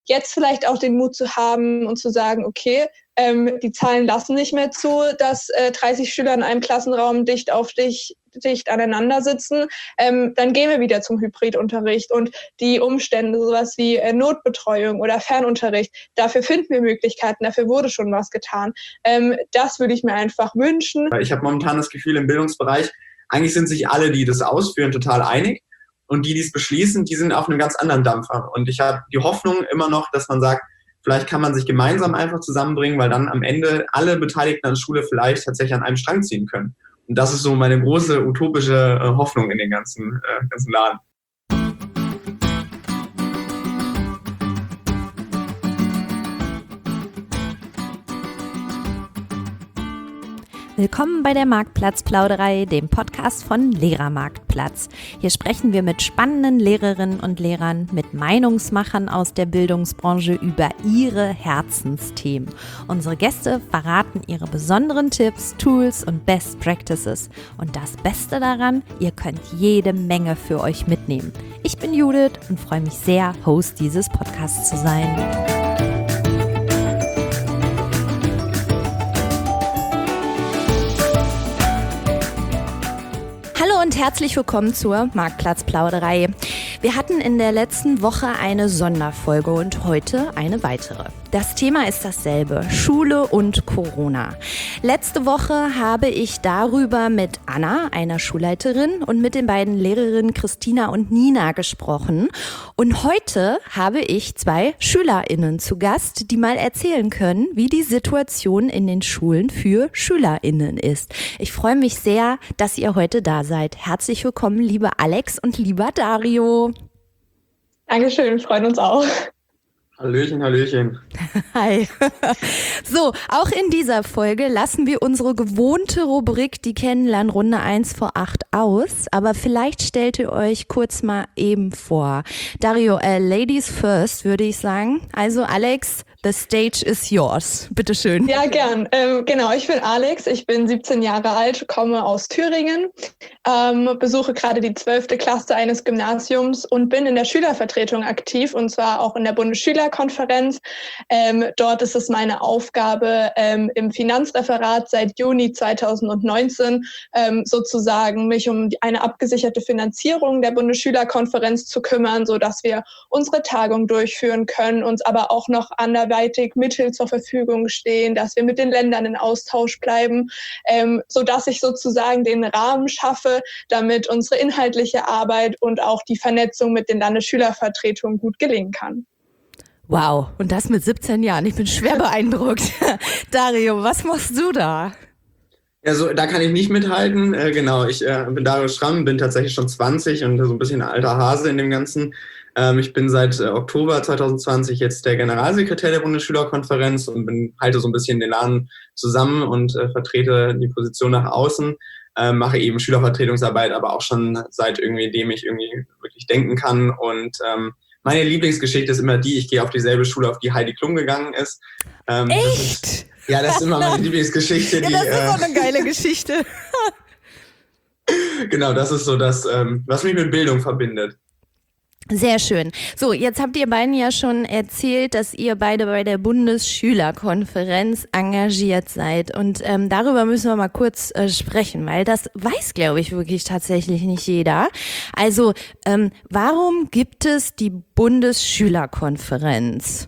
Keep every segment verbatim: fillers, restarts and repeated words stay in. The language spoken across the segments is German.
jetzt vielleicht auch den Mut zu haben und zu sagen, okay, ähm, die Zahlen lassen nicht mehr zu, dass äh, dreißig Schüler in einem Klassenraum dicht auf dich dicht aneinander sitzen, ähm, dann gehen wir wieder zum Hybridunterricht und die Umstände, sowas wie äh, Notbetreuung oder Fernunterricht, dafür finden wir Möglichkeiten, dafür wurde schon was getan. Ähm, das würde ich mir einfach wünschen. Ich habe momentan das Gefühl, im Bildungsbereich, eigentlich sind sich alle, die das ausführen, total einig und die, die es beschließen, die sind auf einem ganz anderen Dampfer. Und ich habe die Hoffnung immer noch, dass man sagt, vielleicht kann man sich gemeinsam einfach zusammenbringen, weil dann am Ende alle Beteiligten an der Schule vielleicht tatsächlich an einem Strang ziehen können. Und das ist so meine große utopische äh, Hoffnung in den ganzen, äh, ganzen Laden. Willkommen bei der Marktplatzplauderei, dem Podcast von Lehrermarktplatz. Hier sprechen wir mit spannenden Lehrerinnen und Lehrern, mit Meinungsmachern aus der Bildungsbranche über ihre Herzensthemen. Unsere Gäste verraten ihre besonderen Tipps, Tools und Best Practices. Und das Beste daran, ihr könnt jede Menge für euch mitnehmen. Ich bin Judith und freue mich sehr, Host dieses Podcasts zu sein. Hallo und herzlich willkommen zur Marktplatzplauderei. Wir hatten in der letzten Woche eine Sonderfolge und heute eine weitere. Das Thema ist dasselbe, Schule und Corona. Letzte Woche habe ich darüber mit Anna, einer Schulleiterin, und mit den beiden Lehrerinnen Christina und Nina gesprochen. Und heute habe ich zwei SchülerInnen zu Gast, die mal erzählen können, wie die Situation in den Schulen für SchülerInnen ist. Ich freue mich sehr, dass ihr heute da seid. Herzlich willkommen, liebe Alex und lieber Dario. Dankeschön, wir freuen uns auch. Hallöchen, Hallöchen. Hi. So, auch in dieser Folge lassen wir unsere gewohnte Rubrik, die Kennenlernrunde eins vor acht aus. Aber vielleicht stellt ihr euch kurz mal eben vor. Dario, äh, Ladies first, würde ich sagen. Also Alex, the stage is yours. Bitteschön. Ja, gern. Ähm, genau, ich bin Alex, ich bin siebzehn Jahre alt, komme aus Thüringen, ähm, besuche gerade die zwölfte Klasse eines Gymnasiums und bin in der Schülervertretung aktiv, und zwar auch in der Bundesschülerkonferenz. Ähm, dort ist es meine Aufgabe, ähm, im Finanzreferat seit Juni zweitausendneunzehn ähm, sozusagen mich um eine abgesicherte Finanzierung der Bundesschülerkonferenz zu kümmern, sodass wir unsere Tagung durchführen können, uns aber auch noch anderweitig Mittel zur Verfügung stehen, dass wir mit den Ländern in Austausch bleiben, ähm, sodass ich sozusagen den Rahmen schaffe, damit unsere inhaltliche Arbeit und auch die Vernetzung mit den Landesschülervertretungen gut gelingen kann. Wow, und das mit siebzehn Jahren. Ich bin schwer beeindruckt. Dario, was machst du da? Ja, so, da kann ich nicht mithalten. Äh, genau, ich äh, bin Dario Schramm, bin tatsächlich schon zwanzig und so ein bisschen ein alter Hase in dem Ganzen. Ähm, ich bin seit äh, Oktober zweitausendzwanzig jetzt der Generalsekretär der Bundesschülerkonferenz und bin, halte so ein bisschen den Laden zusammen und äh, vertrete die Position nach außen. Äh, mache eben Schülervertretungsarbeit, aber auch schon seit irgendwie, dem ich irgendwie wirklich denken kann. Und ähm, meine Lieblingsgeschichte ist immer die, ich gehe auf dieselbe Schule, auf die Heidi Klum gegangen ist. Ähm, Echt? Das ist, ja, das ist immer meine Lieblingsgeschichte. Ja, die, das ist äh, auch eine geile Geschichte. Genau, das ist so das, ähm, was mich mit Bildung verbindet. Sehr schön. So, jetzt habt ihr beiden ja schon erzählt, dass ihr beide bei der Bundesschülerkonferenz engagiert seid. Und ähm, darüber müssen wir mal kurz äh, sprechen, weil das weiß, glaube ich, wirklich tatsächlich nicht jeder. Also, ähm, warum gibt es die Bundesschülerkonferenz?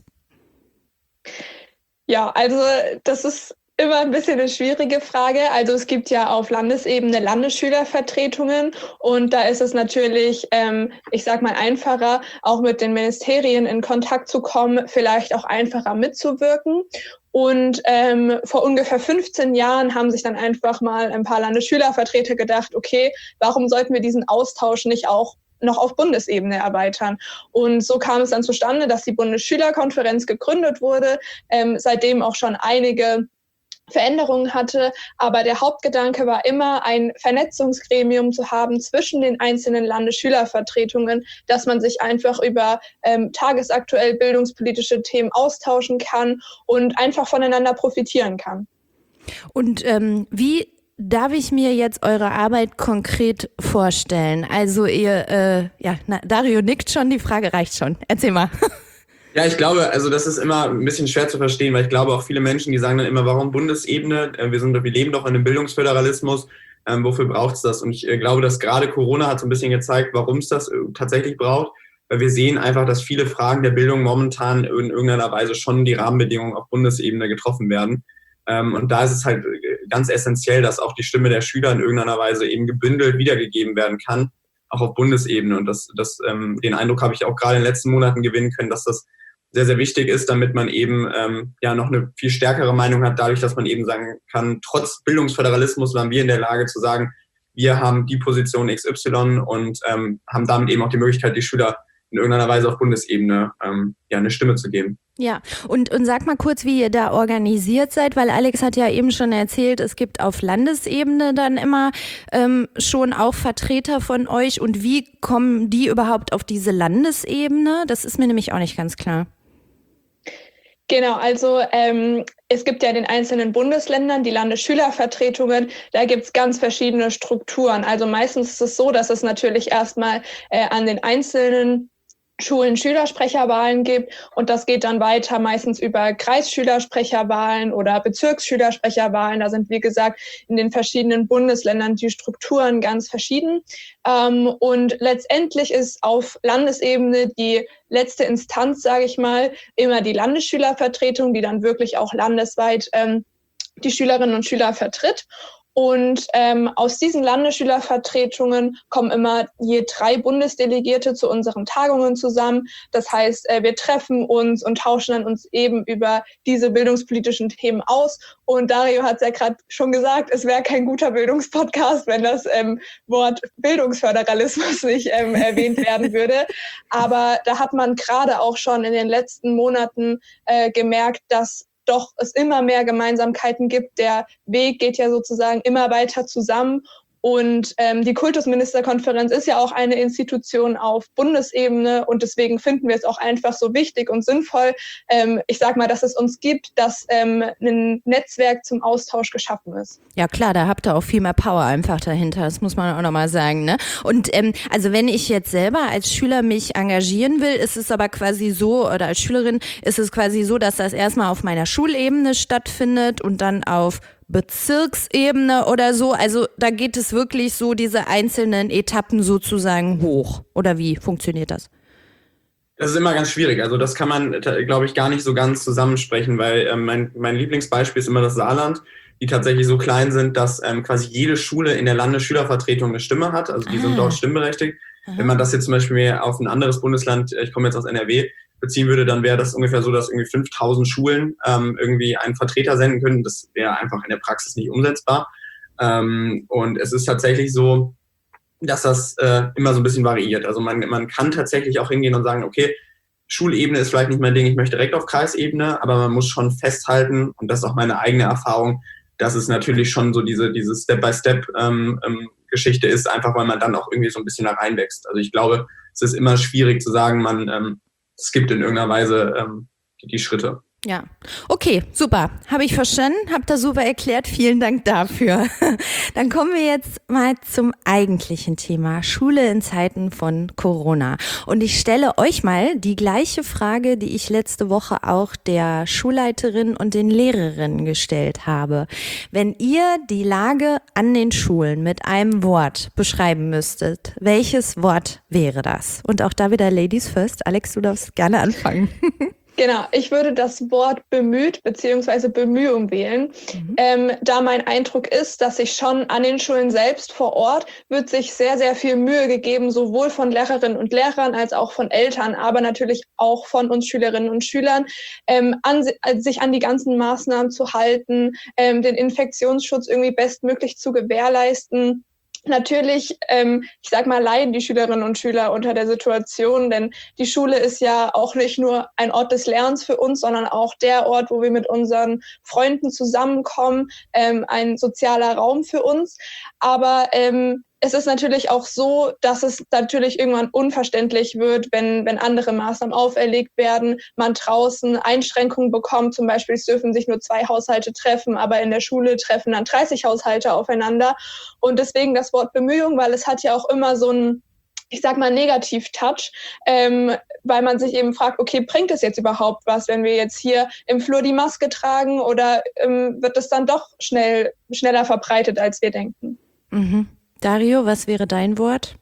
Ja, also das ist immer ein bisschen eine schwierige Frage. Also es gibt ja auf Landesebene Landesschülervertretungen und da ist es natürlich, ähm, ich sag mal, einfacher, auch mit den Ministerien in Kontakt zu kommen, vielleicht auch einfacher mitzuwirken. Und ähm, vor ungefähr fünfzehn Jahren haben sich dann einfach mal ein paar Landesschülervertreter gedacht, okay, warum sollten wir diesen Austausch nicht auch noch auf Bundesebene erweitern. Und so kam es dann zustande, dass die Bundesschülerkonferenz gegründet wurde, ähm, seitdem auch schon einige Veränderungen hatte, aber der Hauptgedanke war immer, ein Vernetzungsgremium zu haben zwischen den einzelnen Landesschülervertretungen, dass man sich einfach über ähm, tagesaktuell bildungspolitische Themen austauschen kann und einfach voneinander profitieren kann. Und ähm, wie darf ich mir jetzt eure Arbeit konkret vorstellen? Also ihr, äh, ja, na, Dario nickt schon, die Frage reicht schon. Erzähl mal. Ja, ich glaube, also das ist immer ein bisschen schwer zu verstehen, weil ich glaube auch viele Menschen, die sagen dann immer, warum Bundesebene? Wir sind, wir leben doch in einem Bildungsföderalismus. Ähm, wofür braucht es das? Und ich äh, glaube, dass gerade Corona hat so ein bisschen gezeigt, warum es das äh, tatsächlich braucht. Weil wir sehen einfach, dass viele Fragen der Bildung momentan in irgendeiner Weise schon die Rahmenbedingungen auf Bundesebene getroffen werden. Ähm, und da ist es halt ganz essentiell, dass auch die Stimme der Schüler in irgendeiner Weise eben gebündelt wiedergegeben werden kann, auch auf Bundesebene. Und das, das, ähm, den Eindruck habe ich auch gerade in den letzten Monaten gewinnen können, dass das sehr, sehr wichtig ist, damit man eben ähm, ja noch eine viel stärkere Meinung hat, dadurch, dass man eben sagen kann, trotz Bildungsföderalismus waren wir in der Lage zu sagen, wir haben die Position X Y und ähm, haben damit eben auch die Möglichkeit, die Schüler in irgendeiner Weise auf Bundesebene ähm, ja eine Stimme zu geben. Ja, und, und sag mal kurz, wie ihr da organisiert seid, weil Alex hat ja eben schon erzählt, es gibt auf Landesebene dann immer ähm, schon auch Vertreter von euch. Und wie kommen die überhaupt auf diese Landesebene? Das ist mir nämlich auch nicht ganz klar. Genau, also ähm, es gibt ja in den einzelnen Bundesländern die Landesschülervertretungen, da gibt es ganz verschiedene Strukturen. Also meistens ist es so, dass es natürlich erstmal äh, an den einzelnen Schulen Schülersprecherwahlen gibt und das geht dann weiter meistens über Kreisschülersprecherwahlen oder Bezirksschülersprecherwahlen. Da sind, wie gesagt, in den verschiedenen Bundesländern die Strukturen ganz verschieden. Ähm, und letztendlich ist auf Landesebene die letzte Instanz, sage ich mal, immer die Landesschülervertretung, die dann wirklich auch landesweit ähm, die Schülerinnen und Schüler vertritt. Und ähm, aus diesen Landesschülervertretungen kommen immer je drei Bundesdelegierte zu unseren Tagungen zusammen. Das heißt, äh, wir treffen uns und tauschen dann uns eben über diese bildungspolitischen Themen aus. Und Dario hat es ja gerade schon gesagt, es wäre kein guter Bildungspodcast, wenn das ähm, Wort Bildungsföderalismus nicht ähm, erwähnt werden würde. Aber da hat man gerade auch schon in den letzten Monaten äh, gemerkt, dass doch es immer mehr Gemeinsamkeiten gibt. Der Weg geht ja sozusagen immer weiter zusammen. Und ähm, die Kultusministerkonferenz ist ja auch eine Institution auf Bundesebene und deswegen finden wir es auch einfach so wichtig und sinnvoll, ähm, ich sag mal, dass es uns gibt, dass ähm, ein Netzwerk zum Austausch geschaffen ist. Ja klar, da habt ihr auch viel mehr Power einfach dahinter, das muss man auch nochmal sagen, ne? Und ähm, also wenn ich jetzt selber als Schüler mich engagieren will, ist es aber quasi so, oder als Schülerin ist es quasi so, dass das erstmal auf meiner Schulebene stattfindet und dann auf Bezirksebene oder so, also da geht es wirklich so diese einzelnen Etappen sozusagen hoch, oder wie funktioniert das? Das ist immer ganz schwierig, also das kann man, glaube ich, gar nicht so ganz zusammensprechen, weil ähm, mein, mein Lieblingsbeispiel ist immer das Saarland, die tatsächlich so klein sind, dass ähm, quasi jede Schule in der Landesschülervertretung eine Stimme hat, also die ah. sind dort stimmberechtigt. Aha. Wenn man das jetzt zum Beispiel auf ein anderes Bundesland, ich komme jetzt aus N R W, beziehen würde, dann wäre das ungefähr so, dass irgendwie fünftausend Schulen ähm, irgendwie einen Vertreter senden können. Das wäre einfach in der Praxis nicht umsetzbar. Ähm, und es ist tatsächlich so, dass das äh, immer so ein bisschen variiert. Also man, man kann tatsächlich auch hingehen und sagen, okay, Schulebene ist vielleicht nicht mein Ding, ich möchte direkt auf Kreisebene, aber man muss schon festhalten, und das ist auch meine eigene Erfahrung, dass es natürlich schon so diese, diese Step-by-Step-Geschichte ähm, ähm, ist, einfach weil man dann auch irgendwie so ein bisschen da reinwächst. Also ich glaube, es ist immer schwierig zu sagen, man ähm, es gibt in irgendeiner Weise ähm, die, die Schritte. Ja, okay, super. Habe ich verstanden, habt ihr super erklärt. Vielen Dank dafür. Dann kommen wir jetzt mal zum eigentlichen Thema, Schule in Zeiten von Corona. Und ich stelle euch mal die gleiche Frage, die ich letzte Woche auch der Schulleiterin und den Lehrerinnen gestellt habe. Wenn ihr die Lage an den Schulen mit einem Wort beschreiben müsstet, welches Wort wäre das? Und auch da wieder Ladies first. Alex, du darfst gerne anfangen. Genau, ich würde das Wort bemüht bzw. Bemühung wählen, mhm. ähm, da mein Eindruck ist, dass sich schon an den Schulen selbst vor Ort wird sich sehr, sehr viel Mühe gegeben, sowohl von Lehrerinnen und Lehrern als auch von Eltern, aber natürlich auch von uns Schülerinnen und Schülern, ähm, an, sich an die ganzen Maßnahmen zu halten, ähm, den Infektionsschutz irgendwie bestmöglich zu gewährleisten. Natürlich, ähm, ich sag mal, leiden die Schülerinnen und Schüler unter der Situation, denn die Schule ist ja auch nicht nur ein Ort des Lernens für uns, sondern auch der Ort, wo wir mit unseren Freunden zusammenkommen, ähm, ein sozialer Raum für uns. Aber ähm, es ist natürlich auch so, dass es natürlich irgendwann unverständlich wird, wenn, wenn andere Maßnahmen auferlegt werden, man draußen Einschränkungen bekommt, zum Beispiel es dürfen sich nur zwei Haushalte treffen, aber in der Schule treffen dann dreißig Haushalte aufeinander. Und deswegen das Wort Bemühung, weil es hat ja auch immer so ein ich sag mal, Negativ-Touch, ähm, weil man sich eben fragt, okay, bringt es jetzt überhaupt was, wenn wir jetzt hier im Flur die Maske tragen oder ähm, wird es dann doch schnell, schneller verbreitet, als wir denken? Mhm. Dario, was wäre dein Wort?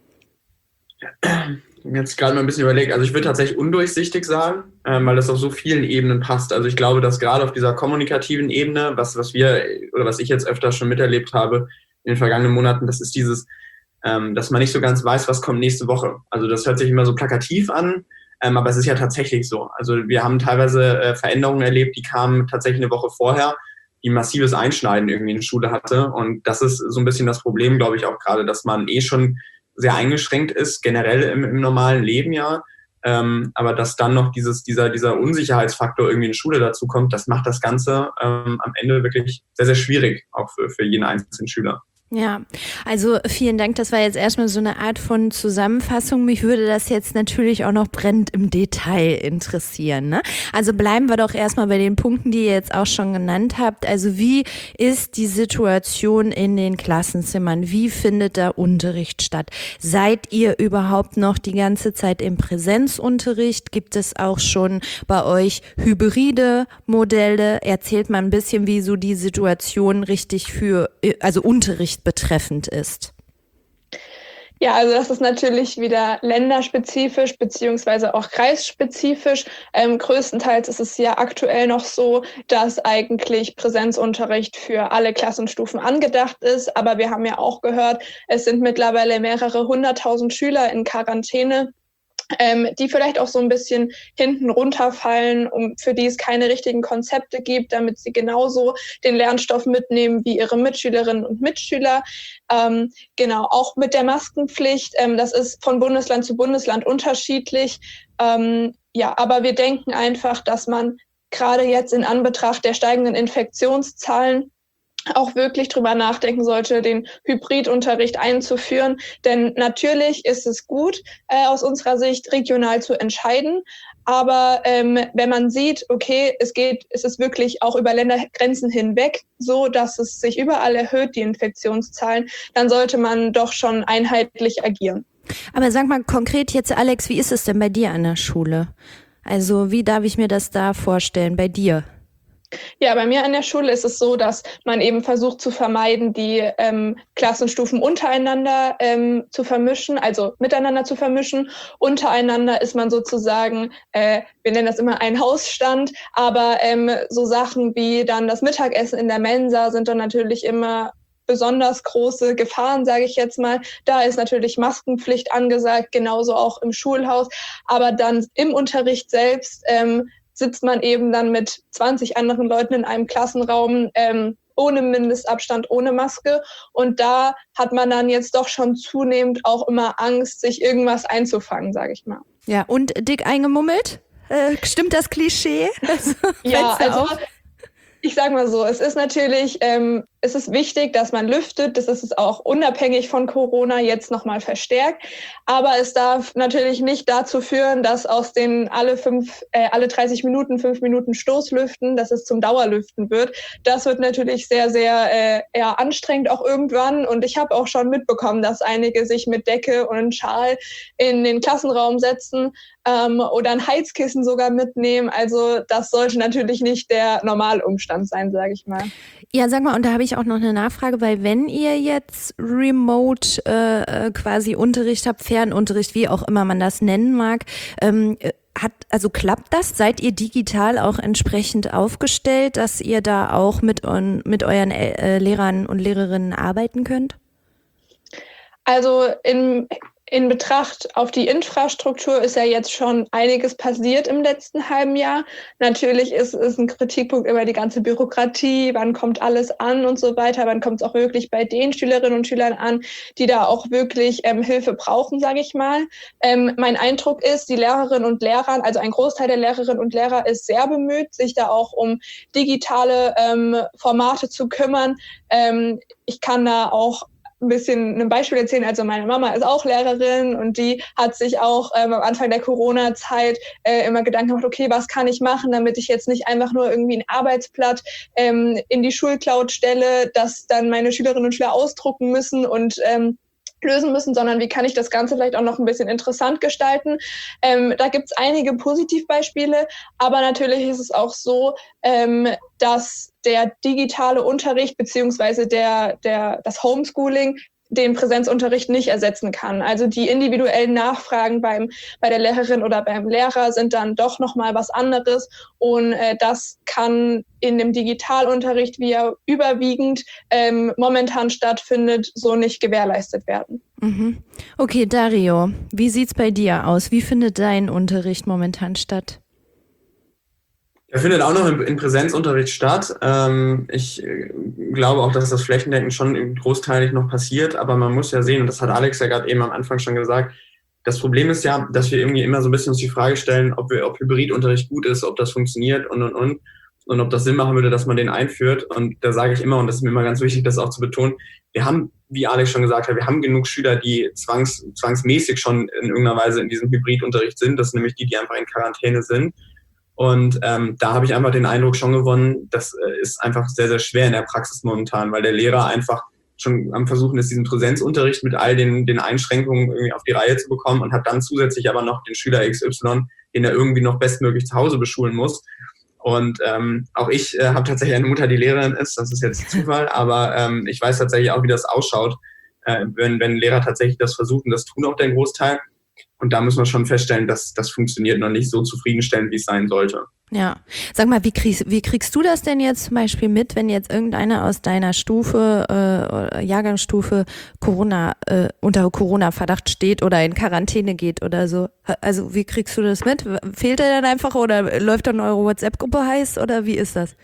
Ich habe jetzt gerade mal ein bisschen überlegt, also ich würde tatsächlich undurchsichtig sagen, ähm, weil das auf so vielen Ebenen passt. Also ich glaube, dass gerade auf dieser kommunikativen Ebene, was, was wir oder was ich jetzt öfter schon miterlebt habe in den vergangenen Monaten, das ist dieses, ähm, dass man nicht so ganz weiß, was kommt nächste Woche. Also das hört sich immer so plakativ an, ähm, aber es ist ja tatsächlich so. Also wir haben teilweise äh, Veränderungen erlebt, die kamen tatsächlich eine Woche vorher, die ein massives Einschneiden irgendwie in der Schule hatte. Und das ist so ein bisschen das Problem, glaube ich, auch gerade, dass man eh schon sehr eingeschränkt ist, generell im, im normalen Leben ja. Ähm, aber dass dann noch dieses, dieser, dieser Unsicherheitsfaktor irgendwie in die Schule dazu kommt, das macht das Ganze ähm, am Ende wirklich sehr, sehr schwierig, auch für, für jeden einzelnen Schüler. Ja, also vielen Dank. Das war jetzt erstmal so eine Art von Zusammenfassung. Mich würde das jetzt natürlich auch noch brennend im Detail interessieren, ne? Also bleiben wir doch erstmal bei den Punkten, die ihr jetzt auch schon genannt habt. Also wie ist die Situation in den Klassenzimmern? Wie findet da Unterricht statt? Seid ihr überhaupt noch die ganze Zeit im Präsenzunterricht? Gibt es auch schon bei euch hybride Modelle? Erzählt mal ein bisschen, wie so die Situation richtig für, also Unterricht betreffend ist. Ja, also das ist natürlich wieder länderspezifisch beziehungsweise auch kreisspezifisch. Ähm, größtenteils ist es ja aktuell noch so, dass eigentlich Präsenzunterricht für alle Klassenstufen angedacht ist. Aber wir haben ja auch gehört, es sind mittlerweile mehrere hunderttausend Schüler in Quarantäne, Ähm, die vielleicht auch so ein bisschen hinten runterfallen, um, für die es keine richtigen Konzepte gibt, damit sie genauso den Lernstoff mitnehmen wie ihre Mitschülerinnen und Mitschüler. Ähm, genau, auch mit der Maskenpflicht, ähm, das ist von Bundesland zu Bundesland unterschiedlich. Ähm, ja, aber wir denken einfach, dass man gerade jetzt in Anbetracht der steigenden Infektionszahlen auch wirklich drüber nachdenken sollte, den Hybridunterricht einzuführen. Denn natürlich ist es gut, äh, aus unserer Sicht regional zu entscheiden. Aber ähm, wenn man sieht, okay, es geht, es ist wirklich auch über Ländergrenzen hinweg so, dass es sich überall erhöht, die Infektionszahlen, dann sollte man doch schon einheitlich agieren. Aber sag mal konkret jetzt, Alex, wie ist es denn bei dir an der Schule? Also wie darf ich mir das da vorstellen bei dir? Ja, bei mir an der Schule ist es so, dass man eben versucht zu vermeiden, die ähm, Klassenstufen untereinander ähm, zu vermischen, also miteinander zu vermischen. Untereinander ist man sozusagen, äh, wir nennen das immer ein Hausstand, aber ähm, so Sachen wie dann das Mittagessen in der Mensa sind dann natürlich immer besonders große Gefahren, sage ich jetzt mal. Da ist natürlich Maskenpflicht angesagt, genauso auch im Schulhaus. Aber dann im Unterricht selbst ähm, sitzt man eben dann mit zwanzig anderen Leuten in einem Klassenraum ähm, ohne Mindestabstand, ohne Maske. Und da hat man dann jetzt doch schon zunehmend auch immer Angst, sich irgendwas einzufangen, sage ich mal. Ja, und dick eingemummelt? Äh, stimmt das Klischee? Also, ja, also ich sage mal so, es ist natürlich, ähm, es ist wichtig, dass man lüftet. Das ist es auch unabhängig von Corona jetzt nochmal verstärkt. Aber es darf natürlich nicht dazu führen, dass aus den alle fünf, äh, alle dreißig Minuten, fünf Minuten Stoßlüften, dass es zum Dauerlüften wird. Das wird natürlich sehr, sehr äh, ja, anstrengend auch irgendwann. Und ich habe auch schon mitbekommen, dass einige sich mit Decke und einem Schal in den Klassenraum setzen ähm, oder ein Heizkissen sogar mitnehmen. Also das sollte natürlich nicht der Normalumstand sein, sage ich mal. Ja, sag mal, und da habe ich auch noch eine Nachfrage, weil wenn ihr jetzt remote äh, quasi Unterricht habt, Fernunterricht, wie auch immer man das nennen mag, ähm, hat, also klappt das? Seid ihr digital auch entsprechend aufgestellt, dass ihr da auch mit, on, mit euren äh, Lehrern und Lehrerinnen arbeiten könnt? Also in In Betracht auf die Infrastruktur ist ja jetzt schon einiges passiert im letzten halben Jahr. Natürlich ist es ein Kritikpunkt über die ganze Bürokratie, wann kommt alles an und so weiter, wann kommt es auch wirklich bei den Schülerinnen und Schülern an, die da auch wirklich ähm, Hilfe brauchen, sage ich mal. Ähm, mein Eindruck ist, die Lehrerinnen und Lehrer, also ein Großteil der Lehrerinnen und Lehrer ist sehr bemüht, sich da auch um digitale ähm, Formate zu kümmern. Ähm, ich kann da auch ein bisschen ein Beispiel erzählen. Also meine Mama ist auch Lehrerin und die hat sich auch ähm, am Anfang der Corona-Zeit äh, immer Gedanken gemacht, okay, was kann ich machen, damit ich jetzt nicht einfach nur irgendwie ein Arbeitsblatt ähm, in die Schulcloud stelle, das dann meine Schülerinnen und Schüler ausdrucken müssen und ähm, lösen müssen, sondern wie kann ich das Ganze vielleicht auch noch ein bisschen interessant gestalten. Ähm, da gibt es einige Positivbeispiele, aber natürlich ist es auch so, ähm, dass der digitale Unterricht beziehungsweise der, der, das Homeschooling den Präsenzunterricht nicht ersetzen kann. Also die individuellen Nachfragen beim, bei der Lehrerin oder beim Lehrer sind dann doch nochmal was anderes. Und äh, das kann in dem Digitalunterricht, wie er überwiegend ähm, momentan stattfindet, so nicht gewährleistet werden. Mhm. Okay, Dario, wie sieht's bei dir aus? Wie findet dein Unterricht momentan statt? Er findet auch noch im, im Präsenzunterricht statt. Ähm, ich äh, glaube auch, dass das flächendeckend schon großteilig noch passiert, aber man muss ja sehen, und das hat Alex ja gerade eben am Anfang schon gesagt, das Problem ist ja, dass wir irgendwie immer so ein bisschen uns die Frage stellen, ob wir, ob Hybridunterricht gut ist, ob das funktioniert und, und, und, und ob das Sinn machen würde, dass man den einführt. Und da sage ich immer, und das ist mir immer ganz wichtig, das auch zu betonen, wir haben, wie Alex schon gesagt hat, wir haben genug Schüler, die zwangs, zwangsmäßig schon in irgendeiner Weise in diesem Hybridunterricht sind. Das sind nämlich die, die einfach in Quarantäne sind. Und ähm, da habe ich einfach den Eindruck schon gewonnen, das äh, ist einfach sehr, sehr schwer in der Praxis momentan, weil der Lehrer einfach schon am Versuchen ist, diesen Präsenzunterricht mit all den, den Einschränkungen irgendwie auf die Reihe zu bekommen und hat dann zusätzlich aber noch den Schüler X Y, den er irgendwie noch bestmöglich zu Hause beschulen muss. Und ähm, auch ich äh, habe tatsächlich eine Mutter, die Lehrerin ist, das ist jetzt Zufall, aber ähm, ich weiß tatsächlich auch, wie das ausschaut, äh, wenn, wenn Lehrer tatsächlich das versuchen, das tun auch den Großteil. Und da müssen wir schon feststellen, dass das funktioniert noch nicht so zufriedenstellend, wie es sein sollte. Ja. Sag mal, wie kriegst, wie kriegst du das denn jetzt zum Beispiel mit, wenn jetzt irgendeiner aus deiner Stufe, äh, Jahrgangsstufe Corona, äh, unter Corona-Verdacht steht oder in Quarantäne geht oder so? Also wie kriegst du das mit? Fehlt er dann einfach oder läuft dann eure WhatsApp-Gruppe heiß oder wie ist das?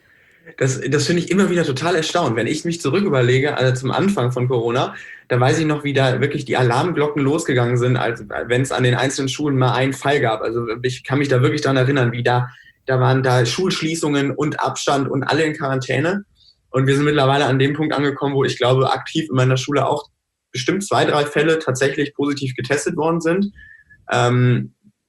Das, das finde ich immer wieder total erstaunt. Wenn ich mich zurück überlege, also zum Anfang von Corona, da weiß ich noch, wie da wirklich die Alarmglocken losgegangen sind, als wenn es an den einzelnen Schulen mal einen Fall gab. Also ich kann mich da wirklich daran erinnern, wie da, da waren da Schulschließungen und Abstand und alle in Quarantäne. Und wir sind mittlerweile an dem Punkt angekommen, wo ich glaube, aktiv in meiner Schule auch bestimmt zwei, drei Fälle tatsächlich positiv getestet worden sind. Ähm,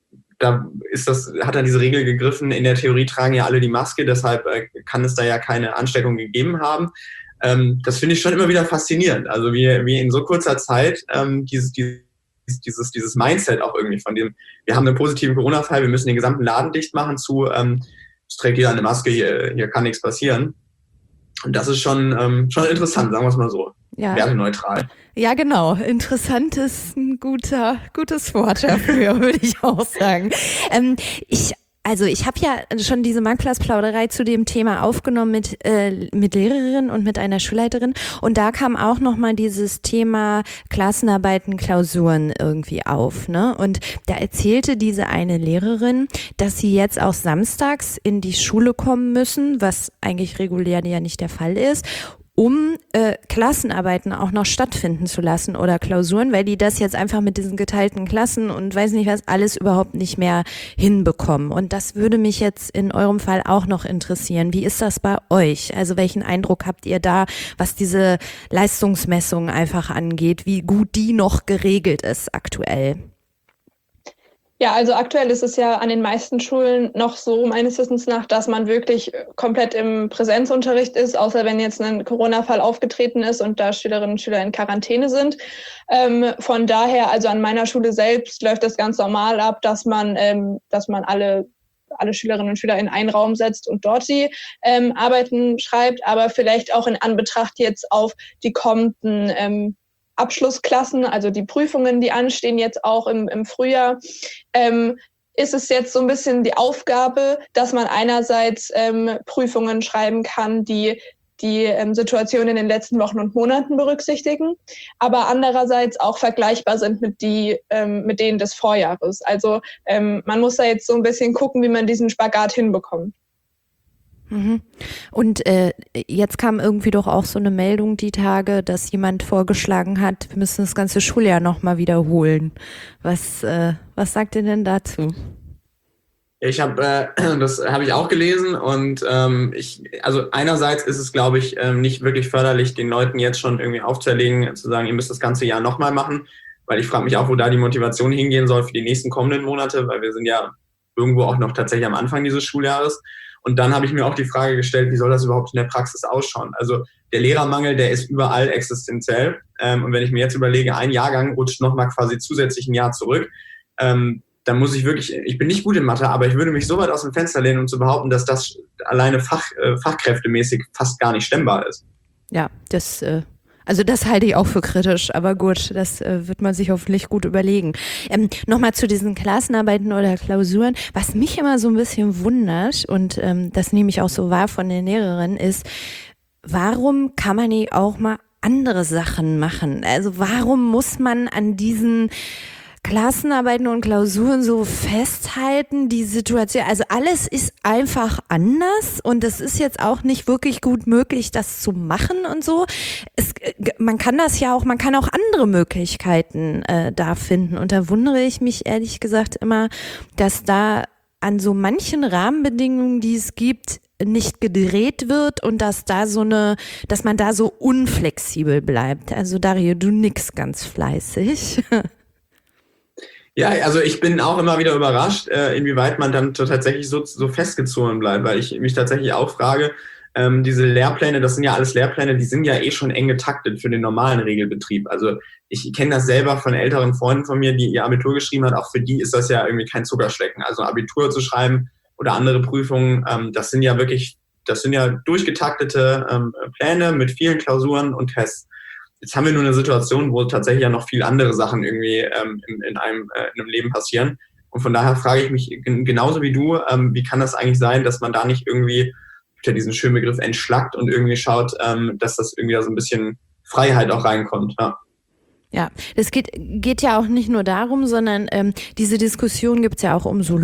Da ist das, hat er diese Regel gegriffen, in der Theorie tragen ja alle die Maske, deshalb äh, kann es da ja keine Ansteckung gegeben haben. Ähm, das finde ich schon immer wieder faszinierend. Also wie, wie in so kurzer Zeit ähm, dieses, dieses, dieses, dieses Mindset auch irgendwie von dem, wir haben einen positiven Corona-Fall, wir müssen den gesamten Laden dicht machen zu, ähm, es trägt jeder eine Maske, hier, hier kann nichts passieren. Und das ist schon, ähm, schon interessant, sagen wir es mal so. Ja. Werteneutral. Ja, genau. Interessant ist ein guter, gutes Wort dafür, würde ich auch sagen. Ähm, ich Also ich habe ja schon diese Marktplatzplauderei zu dem Thema aufgenommen mit äh, mit Lehrerinnen und mit einer Schulleiterin und da kam auch nochmal dieses Thema Klassenarbeiten, Klausuren irgendwie auf, ne? Und da erzählte diese eine Lehrerin, dass sie jetzt auch samstags in die Schule kommen müssen, was eigentlich regulär ja nicht der Fall ist, um äh, Klassenarbeiten auch noch stattfinden zu lassen oder Klausuren, weil die das jetzt einfach mit diesen geteilten Klassen und weiß nicht was alles überhaupt nicht mehr hinbekommen. Und das würde mich jetzt in eurem Fall auch noch interessieren. Wie ist das bei euch? Also welchen Eindruck habt ihr da, was diese Leistungsmessung einfach angeht, wie gut die noch geregelt ist aktuell? Ja, also aktuell ist es ja an den meisten Schulen noch so, meines Wissens nach, dass man wirklich komplett im Präsenzunterricht ist, außer wenn jetzt ein Corona-Fall aufgetreten ist und da Schülerinnen und Schüler in Quarantäne sind. Ähm, von daher, also an meiner Schule selbst läuft das ganz normal ab, dass man, ähm, dass man alle alle Schülerinnen und Schüler in einen Raum setzt und dort die ähm, Arbeiten schreibt, aber vielleicht auch in Anbetracht jetzt auf die kommenden ähm, Abschlussklassen, also die Prüfungen, die anstehen jetzt auch im, im Frühjahr, ähm, ist es jetzt so ein bisschen die Aufgabe, dass man einerseits ähm, Prüfungen schreiben kann, die die ähm, Situation in den letzten Wochen und Monaten berücksichtigen, aber andererseits auch vergleichbar sind mit die ähm, mit denen des Vorjahres. Also ähm, man muss da jetzt so ein bisschen gucken, wie man diesen Spagat hinbekommt. Mhm. Und äh, jetzt kam irgendwie doch auch so eine Meldung die Tage, dass jemand vorgeschlagen hat, wir müssen das ganze Schuljahr nochmal wiederholen. Was, äh, was sagt ihr denn dazu? Ich habe, äh, das habe ich auch gelesen und ähm, ich, also einerseits ist es, glaube ich, ähm, nicht wirklich förderlich, den Leuten jetzt schon irgendwie aufzuerlegen, zu sagen, ihr müsst das ganze Jahr nochmal machen, weil ich frage mich auch, wo da die Motivation hingehen soll für die nächsten kommenden Monate, weil wir sind ja irgendwo auch noch tatsächlich am Anfang dieses Schuljahres. Und dann habe ich mir auch die Frage gestellt, wie soll das überhaupt in der Praxis ausschauen? Also der Lehrermangel, der ist überall existenziell. Ähm, und wenn ich mir jetzt überlege, ein Jahrgang rutscht nochmal quasi zusätzlich ein Jahr zurück, ähm, dann muss ich wirklich, ich bin nicht gut in Mathe, aber ich würde mich so weit aus dem Fenster lehnen, um zu behaupten, dass das alleine Fach, äh, fachkräftemäßig fast gar nicht stemmbar ist. Ja, das, äh, also das halte ich auch für kritisch, aber gut, das äh, wird man sich hoffentlich gut überlegen. Ähm, Nochmal zu diesen Klassenarbeiten oder Klausuren. Was mich immer so ein bisschen wundert, und ähm, das nehme ich auch so wahr von den Lehrerinnen, ist, warum kann man nicht auch mal andere Sachen machen? Also warum muss man an diesen Klassenarbeiten und Klausuren so festhalten, die Situation, also alles ist einfach anders und es ist jetzt auch nicht wirklich gut möglich, das zu machen und so. Es, man kann das ja auch, man kann auch andere Möglichkeiten äh, da finden und da wundere ich mich ehrlich gesagt immer, dass da an so manchen Rahmenbedingungen, die es gibt, nicht gedreht wird und dass da so eine, dass man da so unflexibel bleibt. Also Dario, du nix ganz fleißig. Ja, also ich bin auch immer wieder überrascht, äh, inwieweit man dann tatsächlich so, so festgezogen bleibt, weil ich mich tatsächlich auch frage, ähm, diese Lehrpläne, das sind ja alles Lehrpläne, die sind ja eh schon eng getaktet für den normalen Regelbetrieb. Also ich kenne das selber von älteren Freunden von mir, die ihr Abitur geschrieben hat, auch für die ist das ja irgendwie kein Zuckerschlecken. Also Abitur zu schreiben oder andere Prüfungen, ähm, das sind ja wirklich, das sind ja durchgetaktete ähm, Pläne mit vielen Klausuren und Tests. Jetzt haben wir nur eine Situation, wo tatsächlich ja noch viel andere Sachen irgendwie ähm, in, in, einem, äh, in einem Leben passieren. Und von daher frage ich mich g- genauso wie du, ähm, wie kann das eigentlich sein, dass man da nicht irgendwie, unter diesen schönen Begriff, entschlackt und irgendwie schaut, ähm, dass das irgendwie da so ein bisschen Freiheit auch reinkommt. Ja. Ja, es geht, geht ja auch nicht nur darum, sondern ähm, diese Diskussion gibt's ja auch um so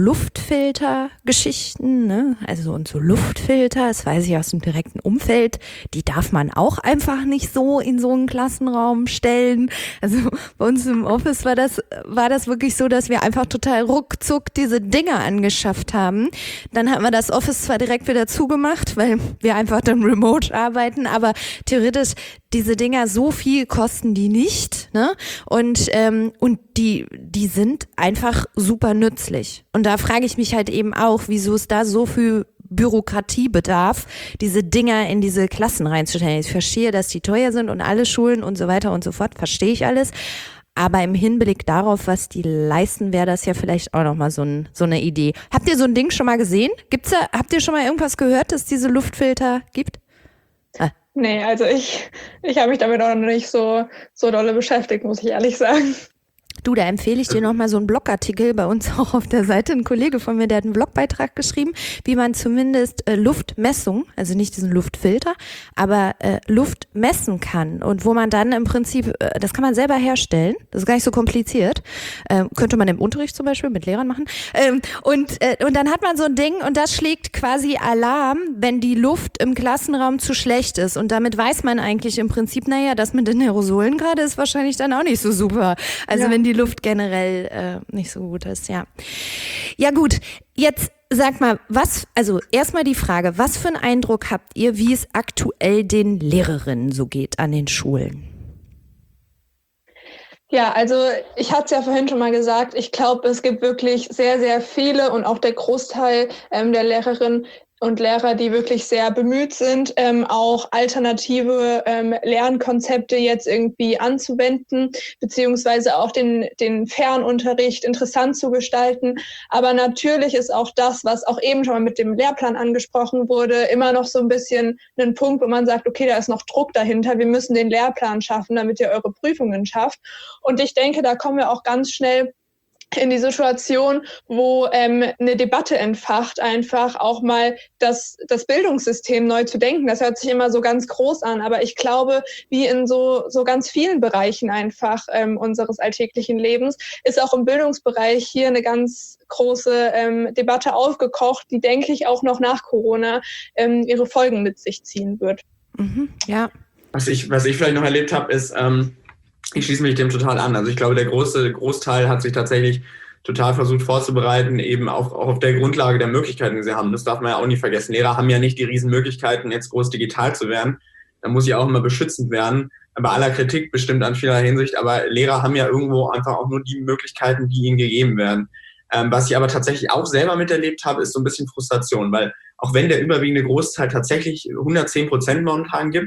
Luftfilter-Geschichten, ne? Also und so Luftfilter, das weiß ich aus dem direkten Umfeld, die darf man auch einfach nicht so in so einen Klassenraum stellen. Also bei uns im Office war das, war das wirklich so, dass wir einfach total ruckzuck diese Dinger angeschafft haben. Dann haben wir das Office zwar direkt wieder zugemacht, weil wir einfach dann remote arbeiten, aber theoretisch diese Dinger, so viel kosten die nicht, ne? Und ähm, und die die sind einfach super nützlich. Und da frage ich mich halt eben auch, wieso es da so viel Bürokratie bedarf, diese Dinger in diese Klassen reinzustellen. Ich verstehe, dass die teuer sind und alle Schulen und so weiter und so fort, verstehe ich alles. Aber im Hinblick darauf, was die leisten, wäre das ja vielleicht auch nochmal so, ein, so eine Idee. Habt ihr so ein Ding schon mal gesehen? Gibt's da, habt ihr schon mal irgendwas gehört, dass es diese Luftfilter gibt? Ah. Nee, also ich, ich habe mich damit auch noch nicht so, so dolle beschäftigt, muss ich ehrlich sagen. Du, da empfehle ich dir nochmal so einen Blogartikel bei uns auch auf der Seite. Ein Kollege von mir, der hat einen Blogbeitrag geschrieben, wie man zumindest äh, Luftmessung, also nicht diesen Luftfilter, aber äh, Luft messen kann und wo man dann im Prinzip, äh, das kann man selber herstellen, das ist gar nicht so kompliziert, ähm, könnte man im Unterricht zum Beispiel mit Lehrern machen ähm, und, äh, und dann hat man so ein Ding und das schlägt quasi Alarm, wenn die Luft im Klassenraum zu schlecht ist und damit weiß man eigentlich im Prinzip, naja, das mit den Aerosolen gerade ist wahrscheinlich dann auch nicht so super. Also ja. Wenn die Luft generell äh, nicht so gut ist, ja. Ja gut, jetzt sag mal, was, also erstmal die Frage, was für einen Eindruck habt ihr, wie es aktuell den Lehrerinnen so geht an den Schulen? Ja, also ich hatte es ja vorhin schon mal gesagt, ich glaube, es gibt wirklich sehr, sehr viele und auch der Großteil ähm, der Lehrerinnen und Lehrer, die wirklich sehr bemüht sind, ähm, auch alternative ähm, Lernkonzepte jetzt irgendwie anzuwenden, beziehungsweise auch den, den Fernunterricht interessant zu gestalten. Aber natürlich ist auch das, was auch eben schon mal mit dem Lehrplan angesprochen wurde, immer noch so ein bisschen ein Punkt, wo man sagt, okay, da ist noch Druck dahinter, wir müssen den Lehrplan schaffen, damit ihr eure Prüfungen schafft. Und ich denke, da kommen wir auch ganz schnell in die Situation, wo ähm, eine Debatte entfacht, einfach auch mal das, das Bildungssystem neu zu denken. Das hört sich immer so ganz groß an, aber ich glaube, wie in so, so ganz vielen Bereichen einfach ähm, unseres alltäglichen Lebens, ist auch im Bildungsbereich hier eine ganz große ähm, Debatte aufgekocht, die, denke ich, auch noch nach Corona ähm, ihre Folgen mit sich ziehen wird. Mhm, ja. Was ich, was ich vielleicht noch erlebt habe, ist, ähm, ich schließe mich dem total an. Also ich glaube, der große Großteil hat sich tatsächlich total versucht vorzubereiten, eben auch, auch auf der Grundlage der Möglichkeiten, die sie haben. Das darf man ja auch nie vergessen. Lehrer haben ja nicht die riesen Möglichkeiten, jetzt groß digital zu werden. Da muss ich auch immer beschützend werden. Bei aller Kritik bestimmt an vieler Hinsicht. Aber Lehrer haben ja irgendwo einfach auch nur die Möglichkeiten, die ihnen gegeben werden. Ähm, was ich aber tatsächlich auch selber miterlebt habe, ist so ein bisschen Frustration. Weil auch wenn der überwiegende Großteil tatsächlich hundertzehn Prozent momentan gibt,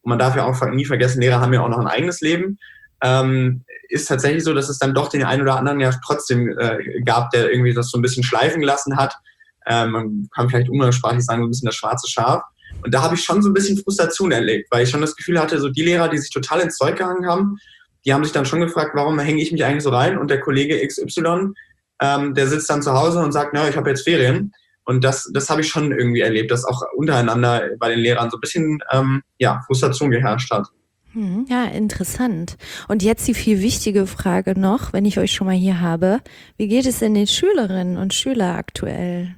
Und man darf ja auch nie vergessen, Lehrer haben ja auch noch ein eigenes Leben. Ähm, ist tatsächlich so, dass es dann doch den einen oder anderen ja trotzdem äh, gab, der irgendwie das so ein bisschen schleifen gelassen hat. Ähm, man kann vielleicht umgangssprachlich sagen, so ein bisschen das schwarze Schaf. Und da habe ich schon so ein bisschen Frustration erlebt, weil ich schon das Gefühl hatte, so die Lehrer, die sich total ins Zeug gehangen haben, die haben sich dann schon gefragt, warum hänge ich mich eigentlich so rein? Und der Kollege X Y, ähm, der sitzt dann zu Hause und sagt, na, ich habe jetzt Ferien. Und das, das habe ich schon irgendwie erlebt, dass auch untereinander bei den Lehrern so ein bisschen ähm, ja, Frustration geherrscht hat. Ja, interessant. Und jetzt die viel wichtige Frage noch, wenn ich euch schon mal hier habe. Wie geht es denn den Schülerinnen und Schülern aktuell?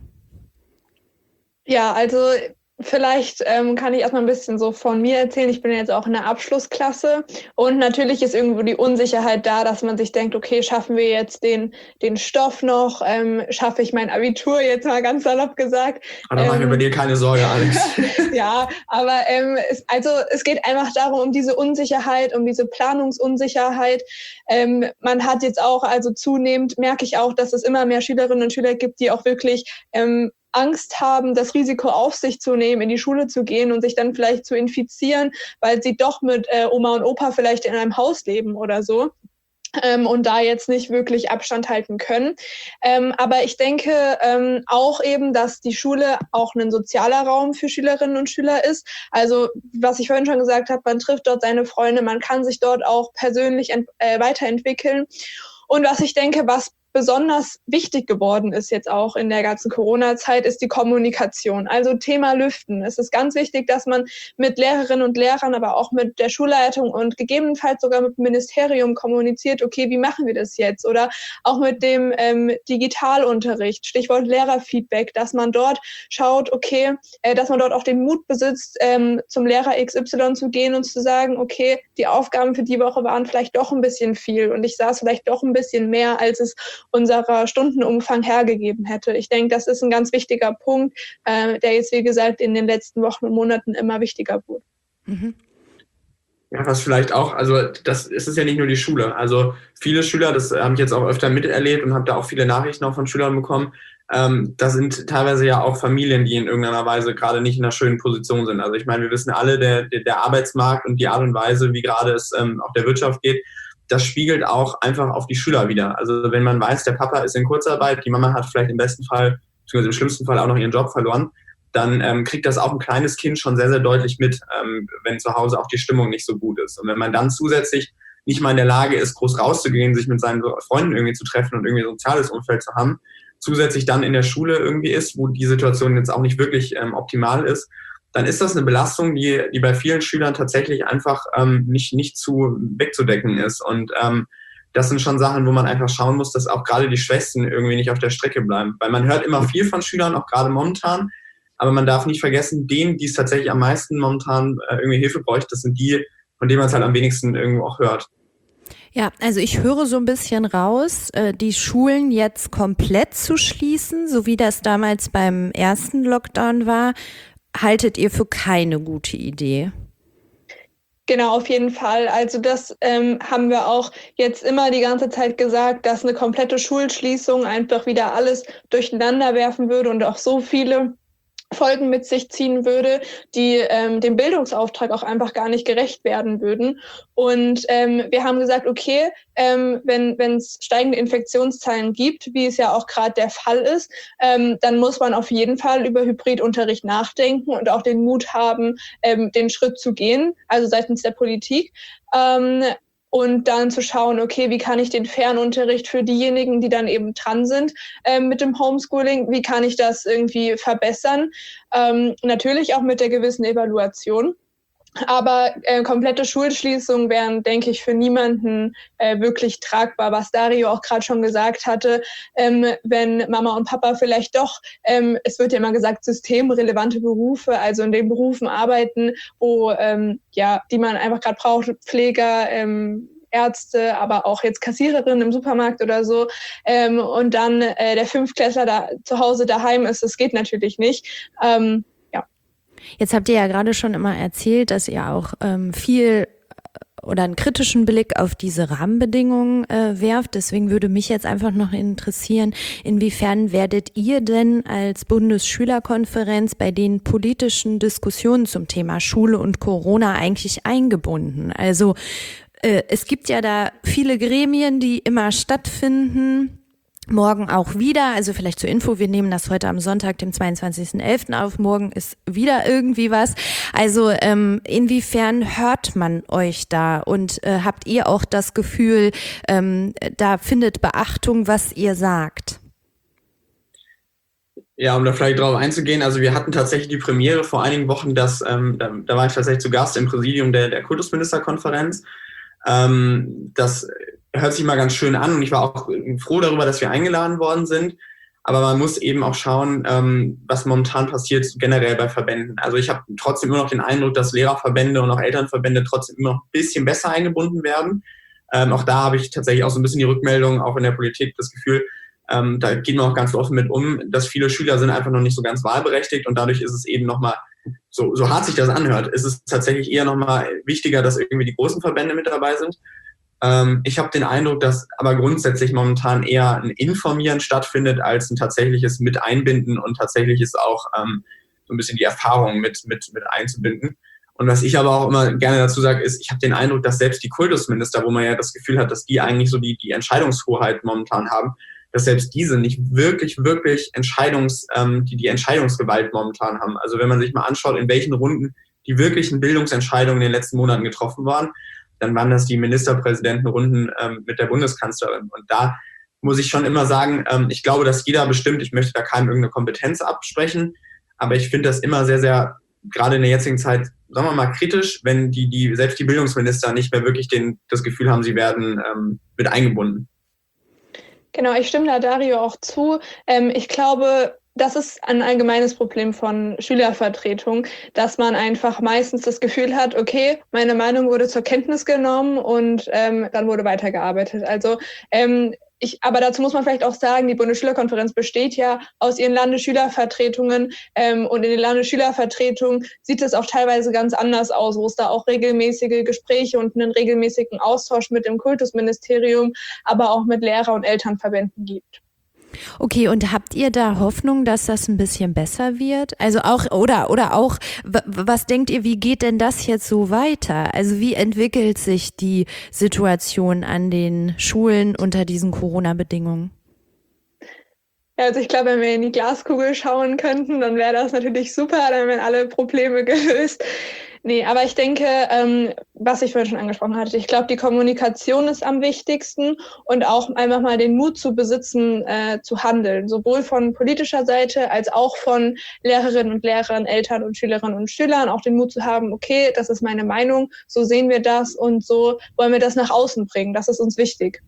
Ja, also vielleicht ähm, kann ich erstmal ein bisschen so von mir erzählen. Ich bin jetzt auch in der Abschlussklasse und natürlich ist irgendwo die Unsicherheit da, dass man sich denkt, okay, schaffen wir jetzt den, den Stoff noch? Ähm, schaffe ich mein Abitur, jetzt mal ganz salopp gesagt. Aber da mache ich mir bei dir keine Sorge, Alex. Ja, aber ähm, es, also es geht einfach darum, um diese Unsicherheit, um diese Planungsunsicherheit. Ähm, man hat jetzt auch, also zunehmend merke ich auch, dass es immer mehr Schülerinnen und Schüler gibt, die auch wirklich ähm, Angst haben, das Risiko auf sich zu nehmen, in die Schule zu gehen und sich dann vielleicht zu infizieren, weil sie doch mit äh, Oma und Opa vielleicht in einem Haus leben oder so. Ähm, und da jetzt nicht wirklich Abstand halten können. Ähm, aber ich denke ähm, auch eben, dass die Schule auch ein sozialer Raum für Schülerinnen und Schüler ist. Also was ich vorhin schon gesagt habe, man trifft dort seine Freunde, man kann sich dort auch persönlich ent- äh, weiterentwickeln. Und was ich denke, was besonders wichtig geworden ist jetzt auch in der ganzen Corona-Zeit, ist die Kommunikation. Also Thema Lüften. Es ist ganz wichtig, dass man mit Lehrerinnen und Lehrern, aber auch mit der Schulleitung und gegebenenfalls sogar mit dem Ministerium kommuniziert, okay, wie machen wir das jetzt? Oder auch mit dem ähm, Digitalunterricht, Stichwort Lehrerfeedback, dass man dort schaut, okay, äh, dass man dort auch den Mut besitzt, ähm, zum Lehrer X Y zu gehen und zu sagen, okay, die Aufgaben für die Woche waren vielleicht doch ein bisschen viel und ich saß vielleicht doch ein bisschen mehr, als es unserer Stundenumfang hergegeben hätte. Ich denke, das ist ein ganz wichtiger Punkt, äh, der jetzt, wie gesagt, in den letzten Wochen und Monaten immer wichtiger wurde. Mhm. Ja, was vielleicht auch, also das es ist ja nicht nur die Schule. Also viele Schüler, das habe ich jetzt auch öfter miterlebt und habe da auch viele Nachrichten auch von Schülern bekommen. Ähm, da sind teilweise ja auch Familien, die in irgendeiner Weise gerade nicht in einer schönen Position sind. Also ich meine, wir wissen alle, der, der, der Arbeitsmarkt und die Art und Weise, wie gerade es ähm, auf der Wirtschaft geht, das spiegelt auch einfach auf die Schüler wieder. Also wenn man weiß, der Papa ist in Kurzarbeit, die Mama hat vielleicht im besten Fall, beziehungsweise im schlimmsten Fall auch noch ihren Job verloren, dann ähm, kriegt das auch ein kleines Kind schon sehr, sehr deutlich mit, ähm, wenn zu Hause auch die Stimmung nicht so gut ist. Und wenn man dann zusätzlich nicht mal in der Lage ist, groß rauszugehen, sich mit seinen Freunden irgendwie zu treffen und irgendwie ein soziales Umfeld zu haben, zusätzlich dann in der Schule irgendwie ist, wo die Situation jetzt auch nicht wirklich ähm, optimal ist, dann ist das eine Belastung, die, die bei vielen Schülern tatsächlich einfach ähm, nicht, nicht zu wegzudecken ist. Und ähm, das sind schon Sachen, wo man einfach schauen muss, dass auch gerade die Schwächsten irgendwie nicht auf der Strecke bleiben. Weil man hört immer viel von Schülern, auch gerade momentan, aber man darf nicht vergessen, denen, die es tatsächlich am meisten momentan äh, irgendwie Hilfe bräuchte, das sind die, von denen man es halt am wenigsten irgendwo auch hört. Ja, also ich höre so ein bisschen raus, äh, die Schulen jetzt komplett zu schließen, so wie das damals beim ersten Lockdown war, haltet ihr für keine gute Idee? Genau, auf jeden Fall. Also das ähm, haben wir auch jetzt immer die ganze Zeit gesagt, dass eine komplette Schulschließung einfach wieder alles durcheinander werfen würde und auch so viele Folgen mit sich ziehen würde, die ähm, dem Bildungsauftrag auch einfach gar nicht gerecht werden würden. Und ähm, wir haben gesagt, okay, ähm, wenn wenn es steigende Infektionszahlen gibt, wie es ja auch gerade der Fall ist, ähm, dann muss man auf jeden Fall über Hybridunterricht nachdenken und auch den Mut haben, ähm, den Schritt zu gehen, also seitens der Politik. Ähm, Und dann zu schauen, okay, wie kann ich den Fernunterricht für diejenigen, die dann eben dran sind äh, mit dem Homeschooling, wie kann ich das irgendwie verbessern? Ähm, natürlich auch mit der gewissen Evaluation. Aber äh, komplette Schulschließungen wären, denke ich, für niemanden äh, wirklich tragbar. Was Dario auch gerade schon gesagt hatte, ähm, wenn Mama und Papa vielleicht doch, ähm, es wird ja immer gesagt, systemrelevante Berufe, also in den Berufen arbeiten, wo ähm, ja, die man einfach gerade braucht, Pfleger, ähm, Ärzte, aber auch jetzt Kassiererin im Supermarkt oder so. Ähm, und dann äh, der Fünftklässler da zu Hause daheim ist, das geht natürlich nicht. Ähm, Jetzt habt ihr ja gerade schon immer erzählt, dass ihr auch ähm, viel oder einen kritischen Blick auf diese Rahmenbedingungen äh, werft. Deswegen würde mich jetzt einfach noch interessieren, inwiefern werdet ihr denn als Bundesschülerkonferenz bei den politischen Diskussionen zum Thema Schule und Corona eigentlich eingebunden? Also äh, es gibt ja da viele Gremien, die immer stattfinden. Morgen auch wieder, also vielleicht zur Info, wir nehmen das heute am Sonntag, dem zweiundzwanzigsten elften auf, morgen ist wieder irgendwie was. Also ähm, inwiefern hört man euch da und äh, habt ihr auch das Gefühl, ähm, da findet Beachtung, was ihr sagt? Ja, um da vielleicht drauf einzugehen, also wir hatten tatsächlich die Premiere vor einigen Wochen, dass, ähm, da, da war ich tatsächlich zu Gast im Präsidium der, der Kultusministerkonferenz. Ähm, das hört sich mal ganz schön an und ich war auch froh darüber, dass wir eingeladen worden sind. Aber man muss eben auch schauen, ähm, was momentan passiert generell bei Verbänden. Also ich habe trotzdem immer noch den Eindruck, dass Lehrerverbände und auch Elternverbände trotzdem immer noch ein bisschen besser eingebunden werden. Ähm, auch da habe ich tatsächlich auch so ein bisschen die Rückmeldung, auch in der Politik, das Gefühl, ähm, da geht man auch ganz offen mit um, dass viele Schüler sind einfach noch nicht so ganz wahlberechtigt und dadurch ist es eben nochmal, so, so hart sich das anhört, ist es tatsächlich eher nochmal wichtiger, dass irgendwie die großen Verbände mit dabei sind. Ähm, ich habe den Eindruck, dass aber grundsätzlich momentan eher ein Informieren stattfindet, als ein tatsächliches Mit-Einbinden und tatsächliches auch ähm, so ein bisschen die Erfahrung mit, mit, mit einzubinden. Und was ich aber auch immer gerne dazu sage, ist, ich habe den Eindruck, dass selbst die Kultusminister, wo man ja das Gefühl hat, dass die eigentlich so die, die Entscheidungshoheit momentan haben, dass selbst diese nicht wirklich, wirklich Entscheidungs, ähm, die, die Entscheidungsgewalt momentan haben. Also wenn man sich mal anschaut, in welchen Runden die wirklichen Bildungsentscheidungen in den letzten Monaten getroffen waren, dann waren das die Ministerpräsidentenrunden ähm, mit der Bundeskanzlerin. Und da muss ich schon immer sagen, ähm, ich glaube, dass jeder bestimmt, ich möchte da keinem irgendeine Kompetenz absprechen, aber ich finde das immer sehr, sehr, gerade in der jetzigen Zeit, sagen wir mal, kritisch, wenn die, die selbst die Bildungsminister nicht mehr wirklich den, das Gefühl haben, sie werden ähm, mit eingebunden. Genau, ich stimme da Dario auch zu. Ähm, ich glaube, das ist ein allgemeines Problem von Schülervertretung, dass man einfach meistens das Gefühl hat, okay, meine Meinung wurde zur Kenntnis genommen und ähm, dann wurde weitergearbeitet. Also ähm, ich, aber dazu muss man vielleicht auch sagen, die Bundesschülerkonferenz besteht ja aus ihren Landesschülervertretungen ähm, und in den Landesschülervertretungen sieht es auch teilweise ganz anders aus, wo es da auch regelmäßige Gespräche und einen regelmäßigen Austausch mit dem Kultusministerium, aber auch mit Lehrer- und Elternverbänden gibt. Okay, und habt ihr da Hoffnung, dass das ein bisschen besser wird? Also auch, oder, oder auch, w- was denkt ihr, wie geht denn das jetzt so weiter? Also wie entwickelt sich die Situation an den Schulen unter diesen Corona-Bedingungen? Ja, also ich glaube, wenn wir in die Glaskugel schauen könnten, dann wäre das natürlich super, dann wären alle Probleme gelöst. Nee, aber ich denke, ähm, was ich vorhin schon angesprochen hatte, ich glaube, die Kommunikation ist am wichtigsten und auch einfach mal den Mut zu besitzen, äh, zu handeln, sowohl von politischer Seite als auch von Lehrerinnen und Lehrern, Eltern und Schülerinnen und Schülern, auch den Mut zu haben, okay, das ist meine Meinung, so sehen wir das und so wollen wir das nach außen bringen, das ist uns wichtig.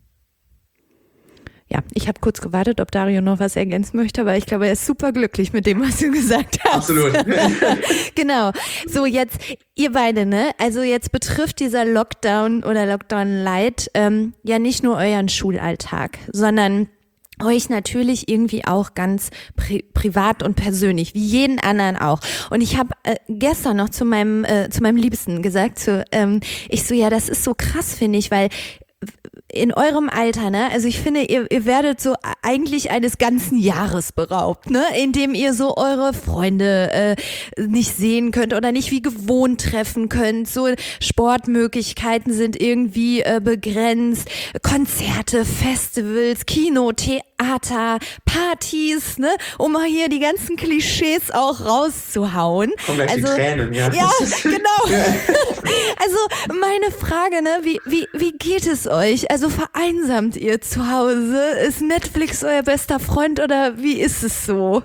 Ja, ich habe kurz gewartet, ob Dario noch was ergänzen möchte, aber ich glaube, er ist super glücklich mit dem, was du gesagt hast. Absolut. Genau. So, jetzt, ihr beide, ne? Also jetzt betrifft dieser Lockdown oder Lockdown Light ähm, ja nicht nur euren Schulalltag, sondern euch natürlich irgendwie auch ganz pri- privat und persönlich, wie jeden anderen auch. Und ich habe äh, gestern noch zu meinem äh, zu meinem Liebsten gesagt, zu, ähm, ich so, ja, das ist so krass, finde ich, weil in eurem Alter, ne, also ich finde, ihr, ihr werdet so eigentlich eines ganzen Jahres beraubt, ne, indem ihr so eure Freunde äh, nicht sehen könnt oder nicht wie gewohnt treffen könnt, so Sportmöglichkeiten sind irgendwie äh, begrenzt, Konzerte, Festivals, Kino, Theater, Partys, ne, um mal hier die ganzen Klischees auch rauszuhauen. Kommen gleich also, die Tränen, ja. Ja, genau. Also meine Frage, ne, wie, wie, wie geht es euch? Also vereinsamt ihr zu Hause? Ist Netflix euer bester Freund oder wie ist es so?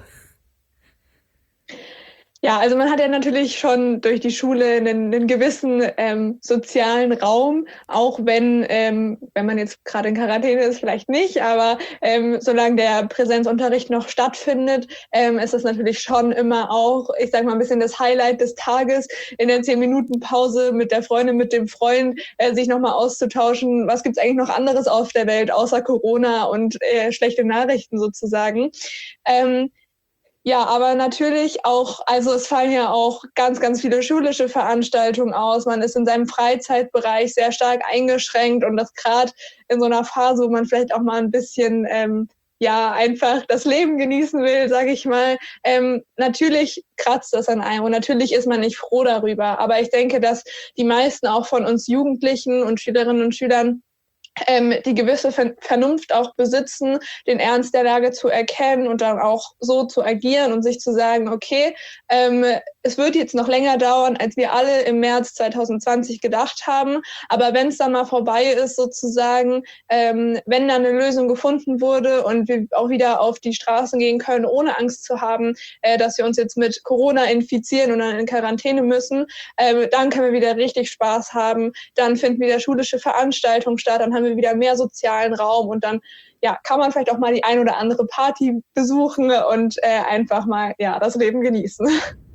Ja, also man hat ja natürlich schon durch die Schule einen, einen gewissen ähm, sozialen Raum, auch wenn, ähm, wenn man jetzt gerade in Quarantäne ist, vielleicht nicht, aber ähm, solange der Präsenzunterricht noch stattfindet, ähm, ist es natürlich schon immer auch, ich sag mal, ein bisschen das Highlight des Tages, in der zehn-Minuten-Pause mit der Freundin, mit dem Freund, äh, sich nochmal auszutauschen, was gibt's eigentlich noch anderes auf der Welt, außer Corona und äh, schlechte Nachrichten sozusagen. Ähm, Ja, aber natürlich auch, also es fallen ja auch ganz, ganz viele schulische Veranstaltungen aus. Man ist in seinem Freizeitbereich sehr stark eingeschränkt und das gerade in so einer Phase, wo man vielleicht auch mal ein bisschen ähm, ja einfach das Leben genießen will, sage ich mal. Ähm, natürlich kratzt das an einem und natürlich ist man nicht froh darüber. Aber ich denke, dass die meisten auch von uns Jugendlichen und Schülerinnen und Schülern Ähm, die gewisse Vernunft auch besitzen, den Ernst der Lage zu erkennen und dann auch so zu agieren und sich zu sagen, okay, ähm, es wird jetzt noch länger dauern, als wir alle im März zwanzig zwanzig gedacht haben. Aber wenn es dann mal vorbei ist, sozusagen, ähm, wenn dann eine Lösung gefunden wurde und wir auch wieder auf die Straßen gehen können, ohne Angst zu haben, äh, dass wir uns jetzt mit Corona infizieren und dann in Quarantäne müssen, äh, dann können wir wieder richtig Spaß haben. Dann finden wieder schulische Veranstaltungen statt, dann haben wir wieder mehr sozialen Raum und dann ja, kann man vielleicht auch mal die ein oder andere Party besuchen und äh, einfach mal ja, das Leben genießen.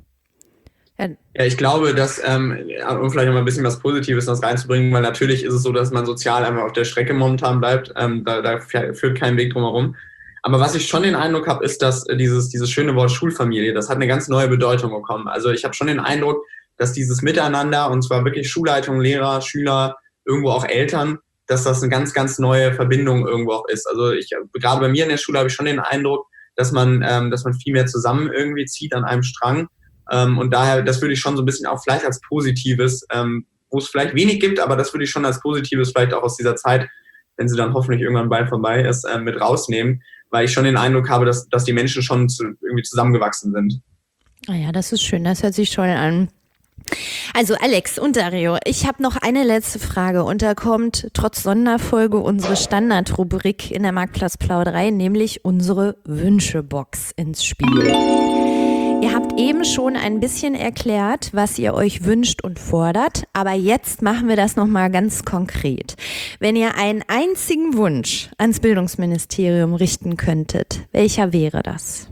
Ja, ich glaube, dass, ähm, um vielleicht noch mal ein bisschen was Positives noch reinzubringen, weil natürlich ist es so, dass man sozial einfach auf der Strecke momentan bleibt. Ähm, da, da führt kein Weg drum herum. Aber was ich schon den Eindruck habe, ist, dass dieses, dieses schöne Wort Schulfamilie, das hat eine ganz neue Bedeutung bekommen. Also ich habe schon den Eindruck, dass dieses Miteinander, und zwar wirklich Schulleitung, Lehrer, Schüler, irgendwo auch Eltern, dass das eine ganz, ganz neue Verbindung irgendwo auch ist. Also ich, gerade bei mir in der Schule habe ich schon den Eindruck, dass man, ähm, dass man viel mehr zusammen irgendwie zieht an einem Strang. Ähm, und daher, das würde ich schon so ein bisschen auch vielleicht als Positives, ähm, wo es vielleicht wenig gibt, aber das würde ich schon als Positives vielleicht auch aus dieser Zeit, wenn sie dann hoffentlich irgendwann bald vorbei ist, äh, mit rausnehmen, weil ich schon den Eindruck habe, dass, dass die Menschen schon zu, irgendwie zusammengewachsen sind. Ah ja, das ist schön, das hört sich schon an. Also Alex und Dario, ich habe noch eine letzte Frage und da kommt trotz Sonderfolge unsere Standardrubrik in der Marktplatzplauderei, nämlich unsere Wünschebox ins Spiel. Ihr habt eben schon ein bisschen erklärt, was ihr euch wünscht und fordert, aber jetzt machen wir das nochmal ganz konkret. Wenn ihr einen einzigen Wunsch ans Bildungsministerium richten könntet, welcher wäre das?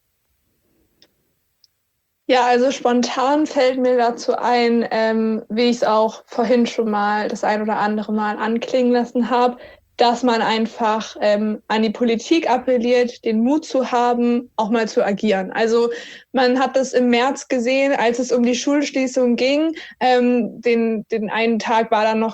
Ja, also spontan fällt mir dazu ein, ähm, wie ich es auch vorhin schon mal das ein oder andere Mal anklingen lassen habe, dass man einfach ähm, an die Politik appelliert, den Mut zu haben, auch mal zu agieren. Also man hat das im März gesehen, als es um die Schulschließung ging. Ähm, den, den einen Tag war dann noch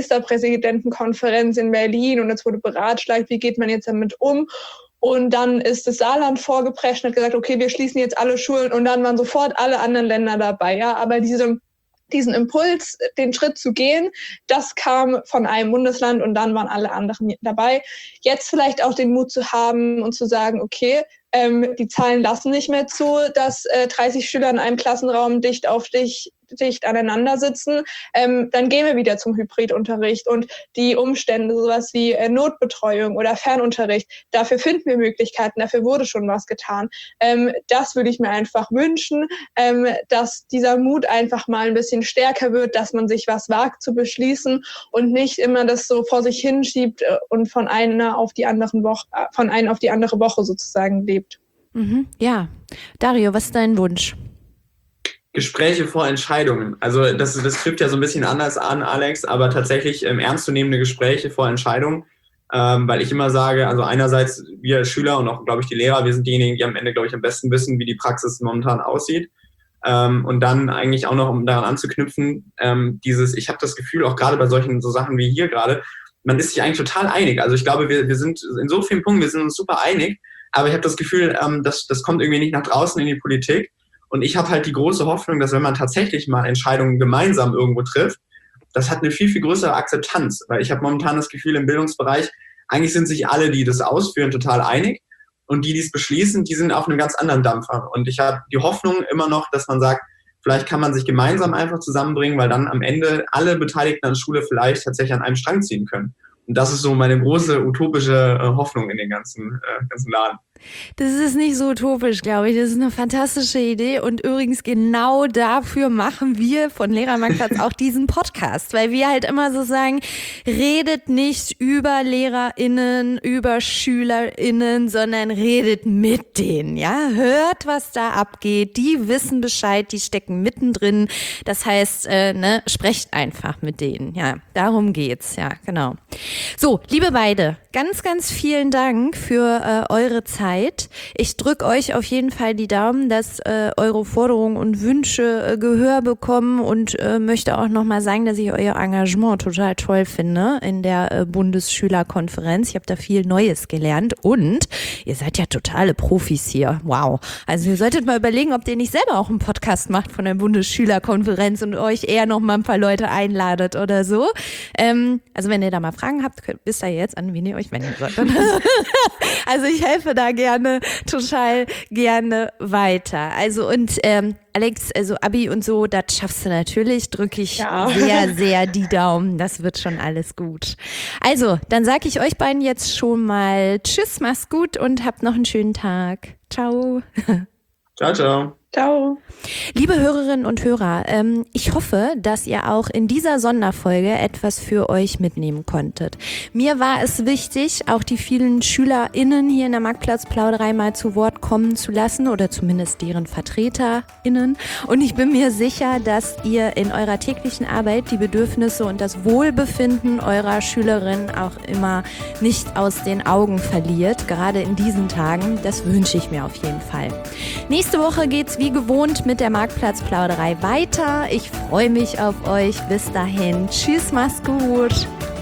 Großministerpräsidentenkonferenz in Berlin und es wurde beratschlagt, wie geht man jetzt damit um. Und dann ist das Saarland vorgeprescht und hat gesagt, okay, wir schließen jetzt alle Schulen und dann waren sofort alle anderen Länder dabei. Ja, aber diese, diesen Impuls, den Schritt zu gehen, das kam von einem Bundesland und dann waren alle anderen dabei. Jetzt vielleicht auch den Mut zu haben und zu sagen, okay, ähm, die Zahlen lassen nicht mehr zu, dass äh, dreißig Schüler in einem Klassenraum dicht auf dich dicht aneinander sitzen, ähm, dann gehen wir wieder zum Hybridunterricht und die Umstände, sowas wie äh, Notbetreuung oder Fernunterricht, dafür finden wir Möglichkeiten, dafür wurde schon was getan. Ähm, das würde ich mir einfach wünschen, ähm, dass dieser Mut einfach mal ein bisschen stärker wird, dass man sich was wagt zu beschließen und nicht immer das so vor sich hinschiebt äh, und von einer auf die anderen Woche, äh, von einer auf die andere Woche sozusagen lebt. Mhm, ja. Dario, was ist dein Wunsch? Gespräche vor Entscheidungen. Also das, das trifft ja so ein bisschen anders an, Alex, aber tatsächlich ähm, ernstzunehmende Gespräche vor Entscheidungen, ähm, weil ich immer sage, also einerseits wir Schüler und auch, glaube ich, die Lehrer, wir sind diejenigen, die am Ende, glaube ich, am besten wissen, wie die Praxis momentan aussieht. Ähm, und dann eigentlich auch noch, um daran anzuknüpfen, ähm, dieses, ich habe das Gefühl, auch gerade bei solchen so Sachen wie hier gerade, man ist sich eigentlich total einig. Also ich glaube, wir, wir sind in so vielen Punkten, wir sind uns super einig, aber ich habe das Gefühl, ähm, das, das kommt irgendwie nicht nach draußen in die Politik. Und ich habe halt die große Hoffnung, dass wenn man tatsächlich mal Entscheidungen gemeinsam irgendwo trifft, das hat eine viel, viel größere Akzeptanz. Weil ich habe momentan das Gefühl, im Bildungsbereich, eigentlich sind sich alle, die das ausführen, total einig. Und die, die es beschließen, die sind auf einem ganz anderen Dampfer. Und ich habe die Hoffnung immer noch, dass man sagt, vielleicht kann man sich gemeinsam einfach zusammenbringen, weil dann am Ende alle Beteiligten an der Schule vielleicht tatsächlich an einem Strang ziehen können. Und das ist so meine große utopische äh, Hoffnung in den ganzen, äh, ganzen Laden. Das ist nicht so utopisch, glaube ich. Das ist eine fantastische Idee und übrigens genau dafür machen wir von Lehrermarktplatz auch diesen Podcast, weil wir halt immer so sagen, redet nicht über LehrerInnen, über SchülerInnen, sondern redet mit denen, ja? Hört, was da abgeht, die wissen Bescheid, die stecken mittendrin. Das heißt, äh, ne, sprecht einfach mit denen, ja. Darum geht's, ja, genau. So, liebe beide, ganz, ganz vielen Dank für äh, eure Zeit. Ich drücke euch auf jeden Fall die Daumen, dass äh, eure Forderungen und Wünsche äh, Gehör bekommen und äh, möchte auch nochmal sagen, dass ich euer Engagement total toll finde in der äh, Bundesschülerkonferenz. Ich habe da viel Neues gelernt und ihr seid ja totale Profis hier. Wow. Also ihr solltet mal überlegen, ob ihr nicht selber auch einen Podcast macht von der Bundesschülerkonferenz und euch eher noch mal ein paar Leute einladet oder so. Ähm, also wenn ihr da mal Fragen habt, könnt, wisst ihr jetzt, an wen ihr euch wenden sollt. Also ich helfe da gerne, total gerne weiter. Also und ähm, Alex, also Abi und so, das schaffst du natürlich, drücke ich ja. sehr, sehr die Daumen. Das wird schon alles gut. Also, dann sage ich euch beiden jetzt schon mal Tschüss, mach's gut und habt noch einen schönen Tag. Ciao. Ciao, ciao. Ciao. Liebe Hörerinnen und Hörer, ähm, ich hoffe, dass ihr auch in dieser Sonderfolge etwas für euch mitnehmen konntet. Mir war es wichtig, auch die vielen SchülerInnen hier in der Marktplatzplauderei mal zu Wort kommen zu lassen oder zumindest deren VertreterInnen. Und ich bin mir sicher, dass ihr in eurer täglichen Arbeit die Bedürfnisse und das Wohlbefinden eurer Schülerinnen auch immer nicht aus den Augen verliert, gerade in diesen Tagen. Das wünsche ich mir auf jeden Fall. Nächste Woche geht's wie gewohnt mit der Marktplatzplauderei weiter. Ich freue mich auf euch. Bis dahin. Tschüss, mach's gut.